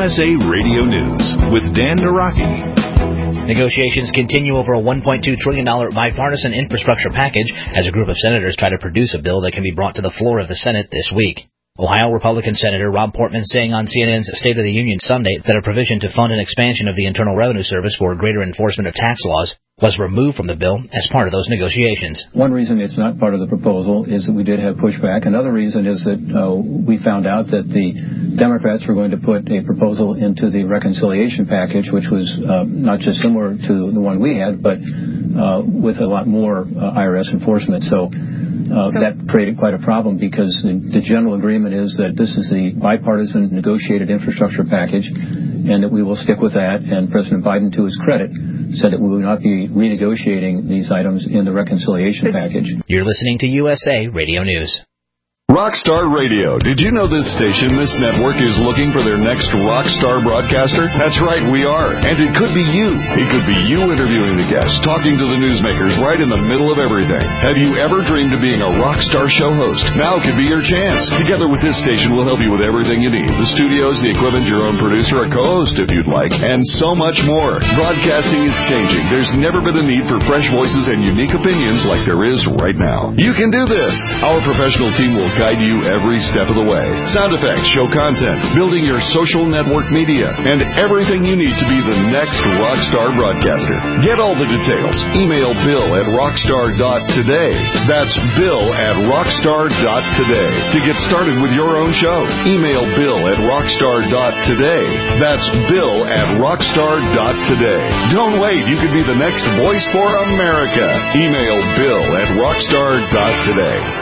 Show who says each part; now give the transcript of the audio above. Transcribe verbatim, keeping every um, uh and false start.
Speaker 1: S A Radio News with Dan Naraki.
Speaker 2: Negotiations continue over a one point two trillion dollars bipartisan infrastructure package as a group of senators try to produce a bill that can be brought to the floor of the Senate this week. Ohio Republican Senator Rob Portman saying on C N N's State of the Union Sunday that a provision to fund an expansion of the Internal Revenue Service for greater enforcement of tax laws was removed from the bill as part of those negotiations.
Speaker 3: One reason it's not part of the proposal is that we did have pushback. Another reason is that uh, we found out that the Democrats were going to put a proposal into the reconciliation package, which was uh, not just similar to the one we had, but uh, with a lot more uh, I R S enforcement. So Uh, that created quite a problem because the, the general agreement is that this is the bipartisan negotiated infrastructure package and that we will stick with that. And President Biden, to his credit, said that we will not be renegotiating these items in the reconciliation package.
Speaker 2: You're listening to U S A Radio News.
Speaker 1: Rockstar Radio. Did you know this station, this network, is looking for their next rockstar broadcaster? That's right, we are. And it could be you. It could be you interviewing the guests, talking to the newsmakers right in the middle of everything. Have you ever dreamed of being a rockstar show host? Now could be your chance. Together with this station, we'll help you with everything you need. The studios, the equipment, your own producer, a co-host if you'd like, and so much more. Broadcasting is changing. There's never been a need for fresh voices and unique opinions like there is right now. You can do this. Our professional team will guide you every step of the way. Sound effects, show content, building your social network media, and everything you need to be the next rockstar broadcaster. Get all the details. Email Bill at rockstar dot today. That's Bill at rockstar dot today. To get started with your own show, email Bill at rockstar dot today. That's Bill at rockstar dot today. Don't wait. You could be the next voice for America. Email Bill at rockstar dot today.